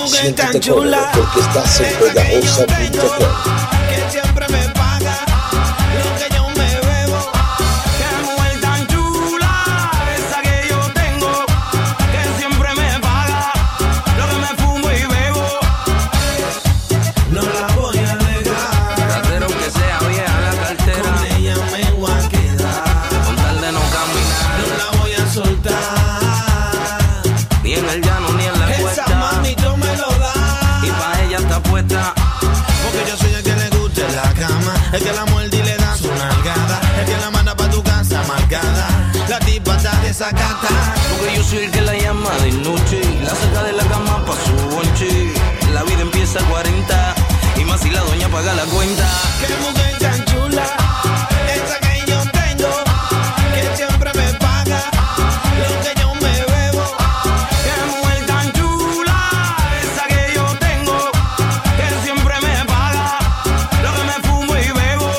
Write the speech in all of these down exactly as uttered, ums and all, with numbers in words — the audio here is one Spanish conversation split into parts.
mujer tan chula, porque estás en pegajosa punto com. que siempre me paga lo que yo me bebo. Qué mujer tan chula, esa que yo tengo, que siempre me paga lo que me fumo y bebo. No la voy a dejar, Ratero que sea vieja la cartera, con ella me voy a quedar, con tal de no caminar, no la voy a soltar. ni en el llano ni en la Esa cuesta, mamito me lo da, y pa' ella está puesta. porque yo soy el que le gusta en la cama, el que la muerde y le da su nalgada, el que la manda pa' tu casa marcada, la tipa está desacata. Porque yo soy el que la llama de noche, la saca de la cama pa' su bonche. La vida empieza a cuarenta, y más si la doña paga la cuenta. Qué mujer tan chula, esa que yo tengo, que siempre me paga lo que yo me bebo. Qué mujer tan chula, esa que yo tengo, que siempre me paga lo que me fumo y bebo.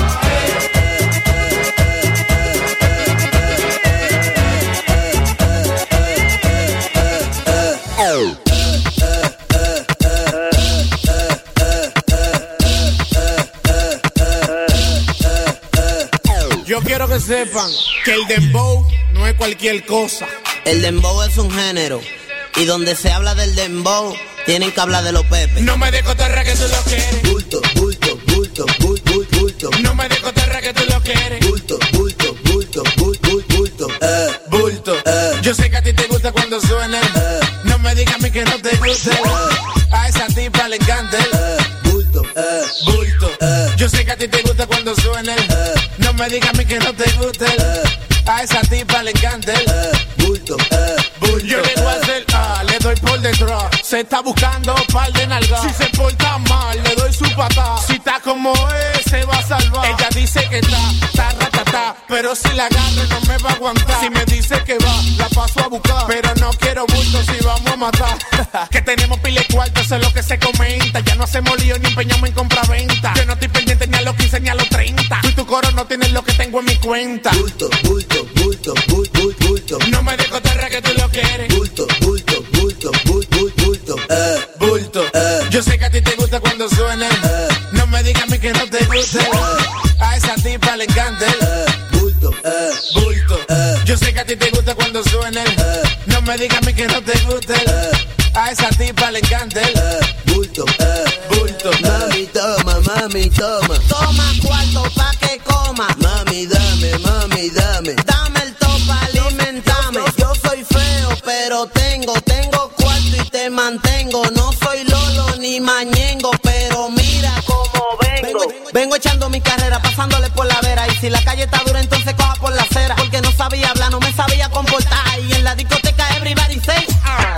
Yo quiero que sepan que el dembow no es cualquier cosa. El dembow es un género, y donde se habla del dembow, tienen que hablar de los pepes. No me dejo terra que tú lo quieres. Bulto, bulto, bulto, bulto, bulto, bulto. No me dejo terra que tú lo quieres. Bulto, bulto, bulto, bulto, bulto, bulto. Eh, bulto. Eh. Yo sé que a ti te gusta cuando suena. Eh. No me digas a mí que no te gusta. Eh. A esa tipa le encanta. Eh. Bulto, Eh. Bulto. Eh. Yo sé que a ti te gusta cuando suena. Eh. No me digas a mí que no te gusta. Eh. A esa tipa le encanta. Eh. bulto, eh, bulto. Yo le voy a hacer A, le doy por detrás. Se está buscando par de nalgas. Si se porta mal, le doy su patá. Si está como es, se va a salvar. Ella dice que está, está ratatá. Pero si la agarro no me va a aguantar. Si me dice que va, la paso a buscar. Pero no quiero bulto si vamos a matar. Que tenemos pile cuarto, eso es lo que se comenta. Ya no hacemos lío ni empeñamos en compra-venta. Yo no estoy pendiente ni a los quince ni a los treinta. Tú y tu coro no tienes lo que tengo en mi cuenta. Bulto, bulto, bulto, bulto, bulto, bulto. No me dejo terra que tú lo quieres. Bulto, bulto, bulto, bulto, bulto, bulto. Eh, bulto, eh. Yo sé que a ti te gusta cuando suena. Eh. No me digas a mí que no te gusta. Eh. A esa tipa le encanta. Eh. Bulto, eh. Bulto, eh. Yo sé que a ti te gusta cuando suena. Eh. No me digas a mí que no te gusta. Eh. A esa tipa le encanta. Eh. bulto, eh, bulto. Mami, toma, mami, toma. Toma cuarto pa' que coma. Mami, dame, mami, dame. Dame el topa, alimentame. Yo soy feo, pero tengo, tengo cuarto y te mantengo. No soy lolo ni mañengo, pero mira cómo vengo. Vengo, vengo echando mi carrera, pasándole por la vera. Y si la calle está dura, entonces coja por la acera. Porque no sabía hablar, no me sabía comportar. Y en la discoteca everybody say ah.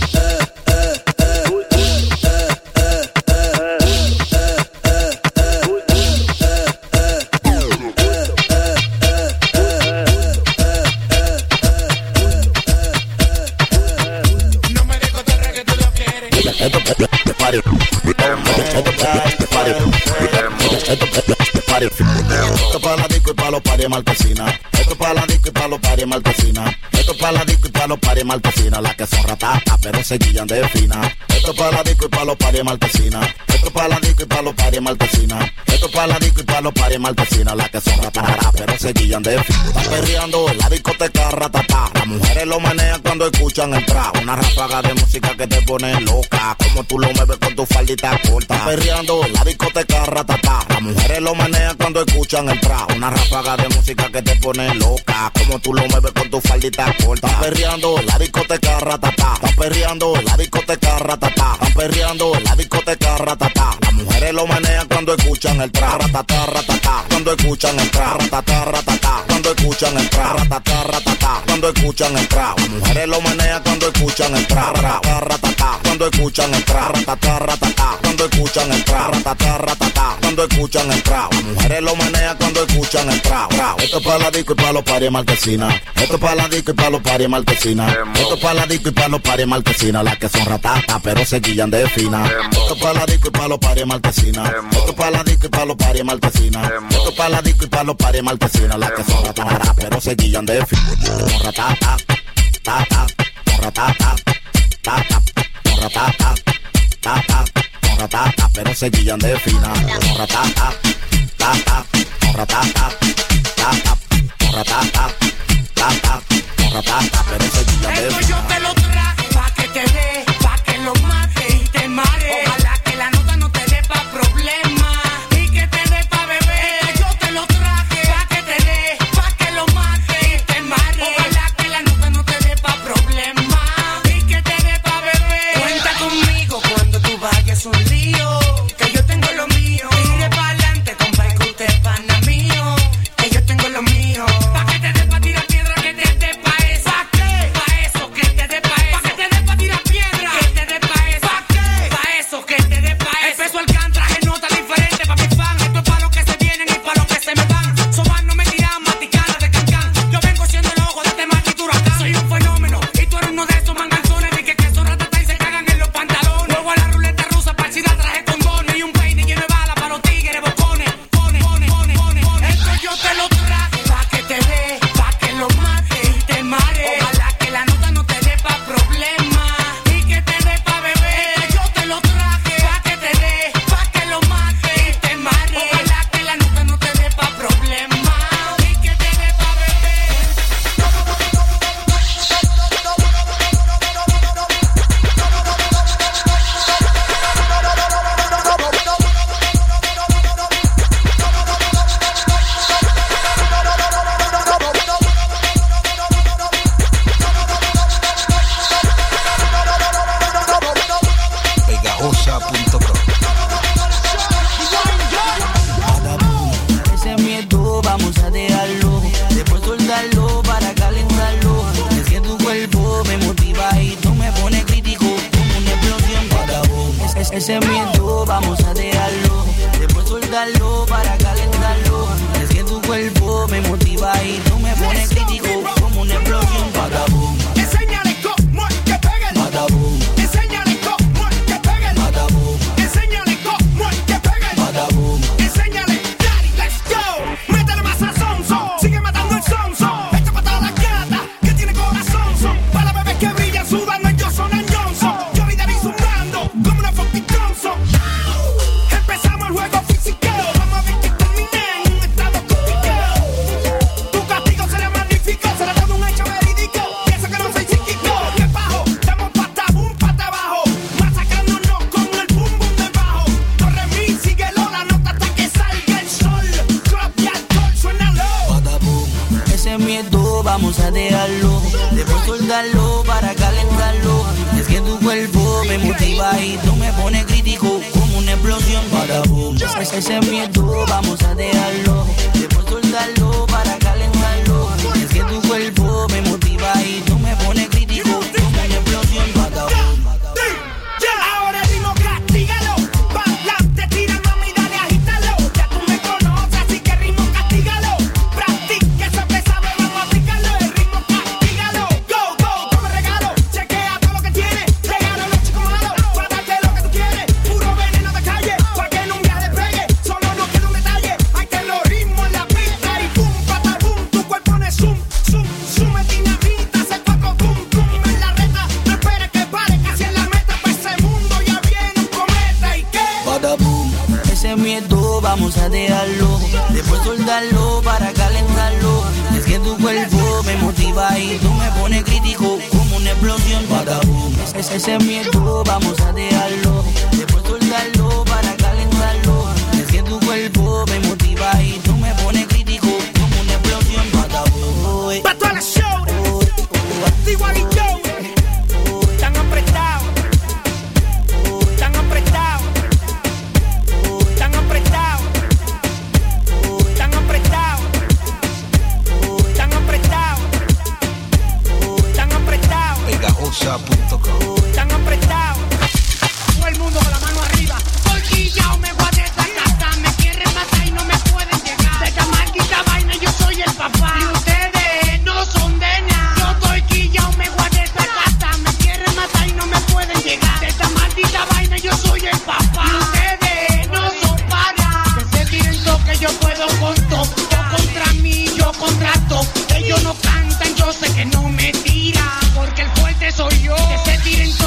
Esto para la disco y para los pares marquesina. Esto para la disco y para los pares marquesina. Esto para la disco y para los pares marquesina. Las que son ratatas pero se guillan de fina. Esto para la disco y para los pares marquesina. Esto para la disco y para los pares marquesina. Esto para la disco y para los pares marquesina. Las que son ratatas pero se guillan de fina. Están perreando en la discoteca ratatá. Las mujeres lo manejan cuando escuchan entrar. Una ráfaga de música que te pone loca. Como tú lo mueves con tu faldita corta. Están perreando en la discoteca ratatá. Las mujeres lo manejan cuando escuchan entrar. Una ráfaga de música que te pone loca. Como tú lo mueves con tu faldita corta. Están perreando en la discoteca ratatá. Están perreando en la discoteca ratatá. Están perreando en la discoteca ratatá. Las mujeres lo manejan cuando escuchan el tra. Ratatá, ratatá. Cuando escuchan el tra. Ratatá, ratatá. Cuando escuchan el tra. Ratatá, ratatá. Cuando escuchan el tra. Las mujeres lo manejan cuando escuchan el tra. Ratatá, ratatá. Cuando escuchan el tra. Ratatá, ratatá. Cuando escuchan el tra. Ratatá, ratatá. Cuando escuchan el tra. Las mujeres lo manejan cuando escuchan el tra. Esto es para la disco y para los pares marquesina. Esto es para la disco y para los pares marquesina. Esto es para la disco y para los pares marquesina. Las que son ratatas pero se guillan de fina. Esto es para la disco y para los pares marquesina. Esto es para la disco y para los pares marquesina. Esto es para la disco y para los pares marquesina. Las que son ratatas pero se guillan de fina. Son ratatas, tatas, son ratatas, tatas, son ratatas, se guillan de fina. Con ratata, ta ta, con ratata, ta ta, con ratata, ta ta, con ratata, pero se guillan de fina. Esto yo te lo traje pa' que te dé, pa' que lo mate y te mare. Ojalá que la nota no te dé pa' problemas y que te dé pa' beber. Esto yo te lo traje pa' que te dé, pa' que lo mate y te mare. Ojalá que la nota no te dé pa' problemas y que te dé pa' beber. Cuenta conmigo cuando tú vayas un lío, que yo tengo lo mío. Tire pa'lante, compa, y que usted es pana mío, que yo tengo lo mío. Pa' que te dé pa' tirar piedra, que te dé pa' eso. ¿Pa' qué? Pa' eso, que te dé pa' eso. Pa' que te dé pa' tirar piedra, que te dé pa' eso. ¿Pa' qué? Pa' eso, que te dé pa' eso. El peso alcántara es nota diferente pa' mis fans. Esto es pa' los que se vienen y pa' los que se me van. Sobar no me tiran maticana de cancán. Yo vengo siendo el ojo de este maldito huracán. Soy un fenómeno y tú eres uno de esos manganzones de que que son ratatas y se cagan en los pantalones. Luego a la ruleta rusa para el traje con dones y un peine lleno de bala para los tigres bocones. Pone, pone, pone, pone, pone. Esto yo te lo traje pa' que te dé, pa' que lo mate y te mare. Ojalá que la nota no te dé pa' problemas y que te dé pa' beber. Esto yo te lo traje pa' que te dé, pa' que lo mate y te mare. Ojalá que la nota no te dé pa' problemas y que te dé pa' beber. Pegajosa punto com. Ese miedo vamos a dejarlo, después soltarlo para calentarlo. Es que tu cuerpo me motiva y tú me pones crítico como una explosión. Es- es- Ese miedo vamos a dejarlo, después soltarlo para calentarlo. Es que tu cuerpo me motiva y tú me pones crítico como una explosión. Badabum, Enséñale cómo es que pega el badabum, Enséñale cómo es que pega el badabum, Enséñale cómo es que pega el badabum. Enséñale, daddy, let's go. Métele más a sonso, sigue matando el sonso. Esto para todas las gatas que tiene corazón. Son para las bebés que brillan, sudando ellos son en Johnson. Yo vi David sudando como una fucking Johnson. Empezamos el juego físico, vamos a ver que termine en un estado complicado. Tu castigo será magnífico, será todo un hecho verídico. Pienso que no soy psíquico, que bajo, damos pata boom, pata abajo, masacrándonos con el boom boom de bajo. Torre mi, síguelo, la nota hasta que salga el sol. Drop y alcohol, suénalo. Badabum. Ese miedo vamos a dejarlo, después soltarlo para calentarlo. Es que tu cuerpo me motiva y tú me pones crítico como una explosión. Badabum. Ese, ese miedo vamos a dejarlo, después soltarlo para calentarlo. Es que tu cuerpo me motiva y tú me pones crítico como una explosión. Badabum. Ahora el ritmo castígalo, pa'lante tira mami, dale agítalo. Ya tú me conoces, así que ritmo castígalo. Practica eso que sabes, vamos a aplicarlo. El ritmo castígalo, go, go, toma regalo. Chequea todo lo que tiene, regalo a los chicos malos. Para darte lo que tú quieres, puro veneno de calle. Pa' que en un viaje despegue, solo no queda un detalle. Hay terrorismo en la pista y pum, pata, boom. Tu cuerpo pone zoom, zoom, zoom. Es dinamita, hace cuatro boom, boom. En la reta, no esperes que pare, casi en la meta. Pa' ese mundo ya viene un cometa y qué. Badabum. Ese miedo vamos a dejarlo, después soltarlo para calentarlo. Es que tu cuerpo me motiva y tú me pones crítico como una explosión. Badabum. Ese, ese miedo vamos a dejarlo, después soltarlo para calentarlo. Es que tu cuerpo me motiva y tú me pones crítico como una explosión. Badabum. Pa' todas las shows, T-Wag y Joe, tan apretado, tan apretado, tan apretado, tan apretado, tan apretado, tan apretado, Pegajosa punto com. tan apretado. Todo el mundo con la mano arriba. Porque ya me voy a desacatar, me quieren matar y no me pueden llegar. De esta maldita vaina yo soy el papá. Y ustedes no son de nada. Yo estoy quillao, me voy a desacatar, me quieren matar y no me pueden llegar. De esta maldita vaina yo soy el papá. Y ustedes no son para. Que se tiren todo que yo puedo con todo. Yo contra mí, yo contra todo. Ellos no cantan, yo sé que no me tiran. Porque el fuerte soy yo. Que se tiren todo.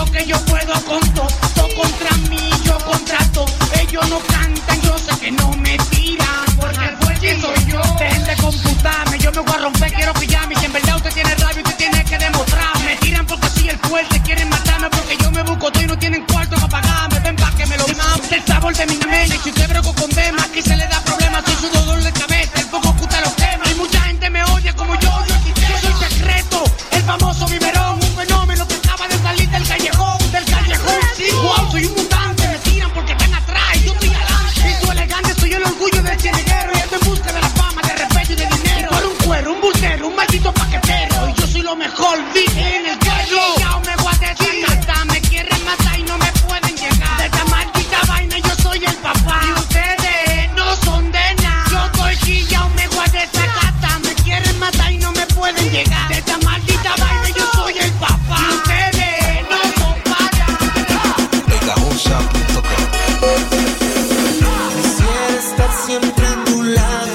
coto y no tienen cuarto para pagarme. Ven pa' que me lo mame. El sabor de mi nena. Y si te broco con temas, aquí se le da problemas. Soy su dolor de cabeza, el poco puta los temas. Y mucha gente me odia como yo odio el sistema. Yo soy secreto, el famoso biberón. Un fenómeno que acaba de salir del callejón. Del callejón, sí, wow, soy un mutante. Me tiran porque están atrás y yo estoy adelante. Y tú elegante, soy el orgullo del cieneguero. Y ando en busca de la fama, de respeto y de dinero. Por un cuero, un bultero, un maldito paquetero. Y yo soy lo mejor, dije en el carro. Ya me voy a decir, hasta me quieren matar y no me pueden llegar. De esta maldita vaina yo soy el papá. Y ustedes no son de nada. Yo estoy quillao, me voy a desacatar. Me quieren matar y no me pueden llegar. De esta maldita vaina yo soy el papá. Y ustedes no son para nada. Pegajosa punto com. Quisiera estar siempre a tu lado.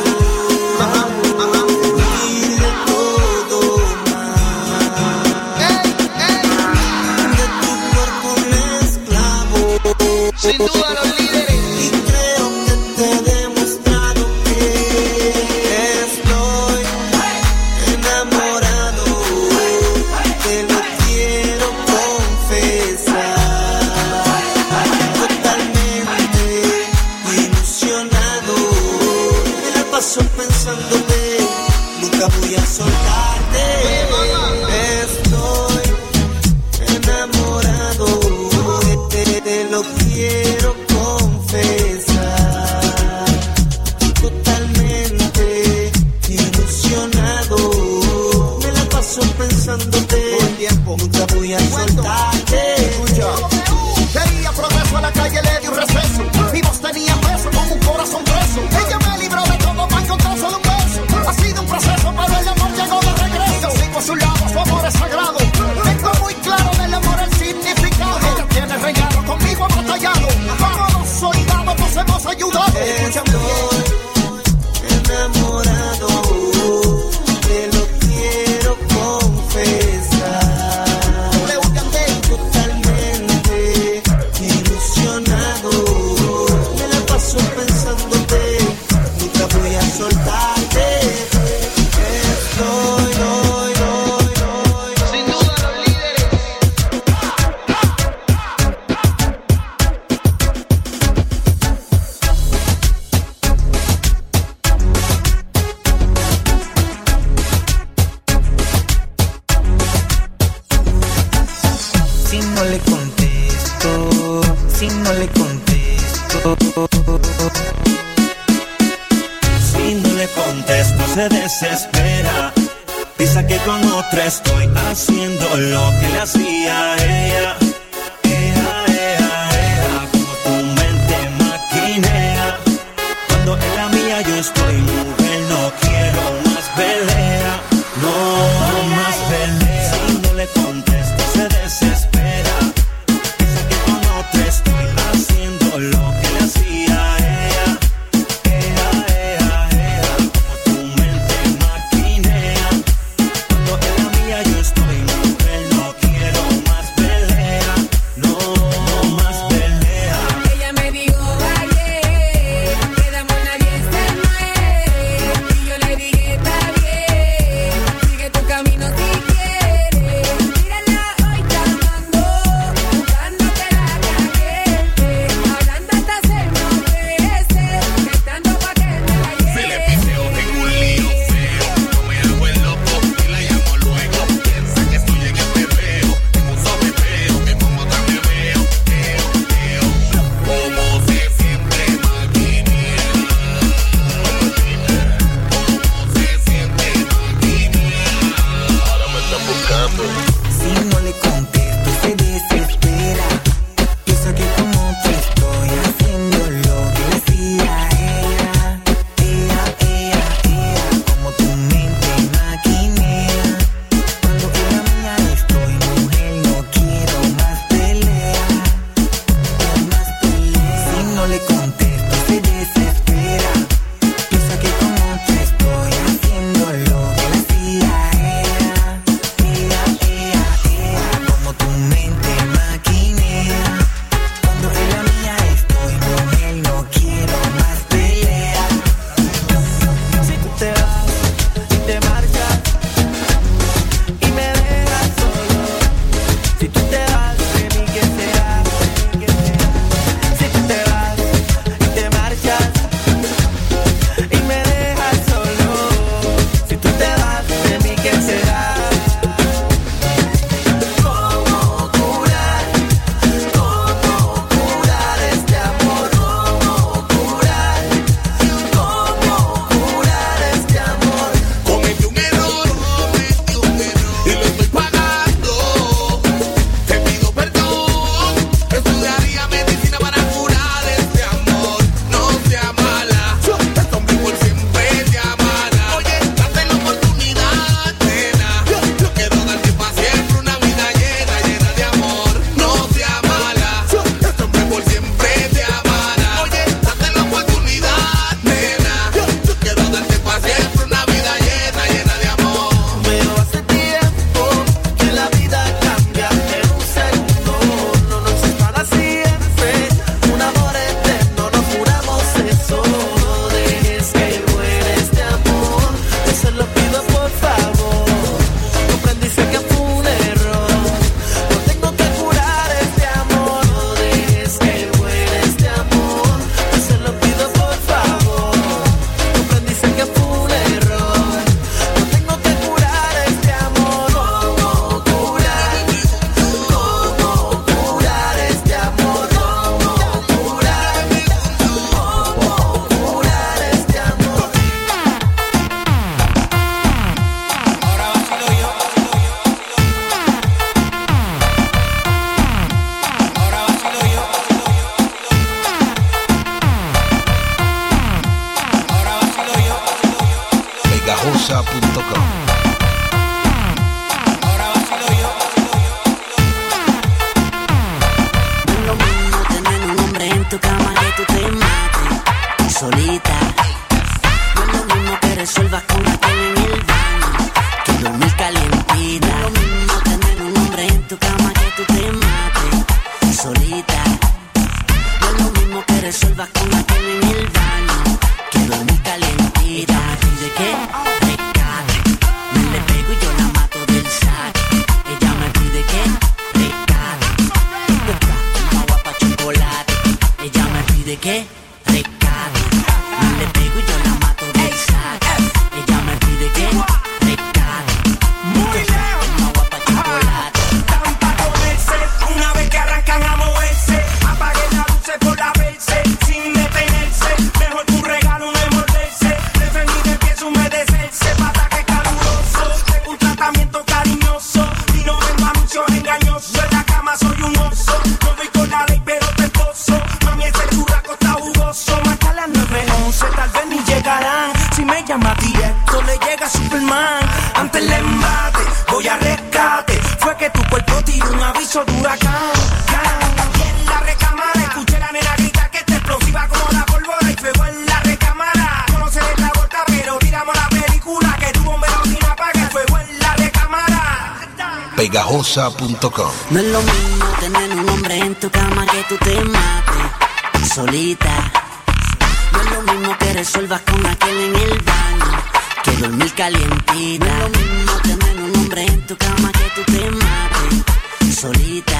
Sin duda los líderes. Y creo que te he demostrado que estoy enamorado. Te lo quiero confesar. Totalmente ilusionado. Me la paso pensándote. Nunca voy a soltarte. Estoy enamorado. Te, te lo quiero confesar. Totalmente ilusionado. Me la paso pensándote. Todo el tiempo. Nunca voy a soltarte. Escucha. Quería progreso, a la calle le di un receso. Mi voz tenía peso como un corazón preso. Ella me libró de todo para encontrar solo un beso. Ha sido un proceso, pero el amor llegó de regreso. Sigo a su lado, su amor es sagrado. Tengo muy claro del amor el significado. Ella tiene regalo, conmigo ha batallado. Como los soldados nos hemos ayudado. Estoy enamorado. Te lo quiero confesar. Totalmente ilusionado. Me la paso pensándote. Nunca voy a soltarte. Estoy, doy, doy, doy. Sin duda los líderes. Si no le contesto, si no le contesto, Si no le contesto se desespera. Piensa que con otra estoy haciendo lo que le hacía a ella. Ea, ea, ea, como tu mente maquinea. Cuando en la mía yo estoy, mujer, no quiero más pelea. No más pelea. Si no le contesto se desespera. Piensa que con otra estoy haciendo lo que le hacía a ella. Ea, ea, ea, como tu mente maquinea. Cuando en la mía yo estoy, mujer, no quiero más pelea. No, no más pelea. Ella me dijo ayer que de amor nadie se muere. Y yo le dije está bien, sigue tu camino si quieres. Mírala hoy llamando, buscándote la caliente. Hablando hasta hacer no crece, gritando pa' que me la lleve. Se le piseo, tengo un lío feo. No me hago el loco y la llamo luego. Piensa que estoy en el pepeo, en un sobepeo, que como otra me veo. Eo, eo, cómo se siente maquinea. Cómo se siente maquinea. Ahora me están buscando. si no le contesto se desespera. Piensa que como te estoy haciendo lo que le hacía a ella. Ea, ea, ea, como tu mente maquinea. Cuando en la mía estoy, mujer, no quiero más pelea. No más pelea. Si no le contesto se desespera. Piensa que como te estoy haciendo lo que le hacía a ella. Ea, ea, ea, como tu mente maquinea. Cuando en la mía estoy, mujer, no quiero más pelea. Si tú te vas y te marchas y me dejas solo, si tú te vas de mí, ¿qué será? pegajosa punto com. Ahora vacilo yo. No es lo mismo tener un hombre en tu cama que tú te mates solita. No es lo mismo que resuelvas con aquel en el baño que dormir calientita. No es lo mismo tener un hombre en tu cama que tú te mates solita. No es lo mismo que resuelvas con aquel en el baño que dormir calientita. ¿De qué? Rescate. Me le pego y yo la mato del saque. Ella me pide que rescate. Una guapa chocolate. Ella me pide que rescate. Me le pego y yo la mato del saque. Ella me pide que rescate. Muy lejos. Una guapa chocolate. Están pa' comerse una vez que arrancan a moverse. Apaguen las luces por la verse sin detenerse. Mejor que un regalo no envolverse. Preferir de pies humedecerse. Pataque caluroso. Tengo un tratamiento cariñoso. Y no vendo anuncios engañosos. En la cama soy un oso. No doy con la ley pero te esposo. Mami ese churraco está jugoso. Marca las nueve once. Tal vez ni llegarán. Si me llama directo le llega Superman. Ante el embate voy a rescate. Fue que tu cuerpo tiró un aviso de huracán. Y en la recámara escuché la nena gritar que está explosiva como la pólvora y fuego en la recámara. Conoce de la vuelta pero tiramos la película que tuvo un velocidad apaga el fuego en la recámara. pegajosa punto com. No es lo mismo tener un hombre en tu cama que tú te mates solita. No es lo mismo que resuelvas con aquel en el baño que dormir calientita. No es lo mismo tener un hombre en tu cama que tú te mates solita.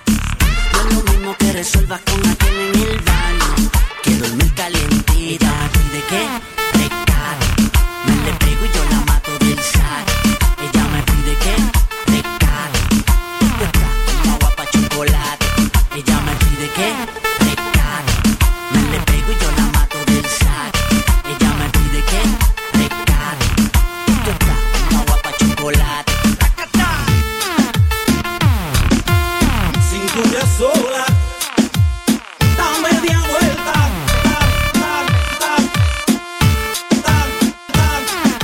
No es lo mismo que resuelvas con aquel en el baño que dormir calientita. ¿De qué? Rescate. Me le pego y yo la mato del saque. Ella me pide que rescate. Una guapa chocolate. Ella me pide que rescate. Me le pego y yo la mato del saque. Ella me pide que rescate. Una guapa chocolate. Cintura sola, da media vuelta, da, da, da, da, da.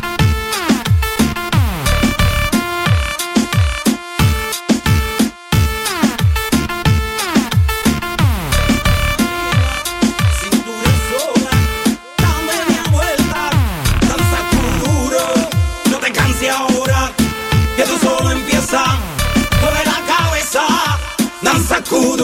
Cintura sola, da media vuelta, danza duro, no te canses ahora, que tú solo empieza, mueve la cabeza. Danza kuduro,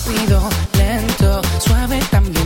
rápido, lento, suave también.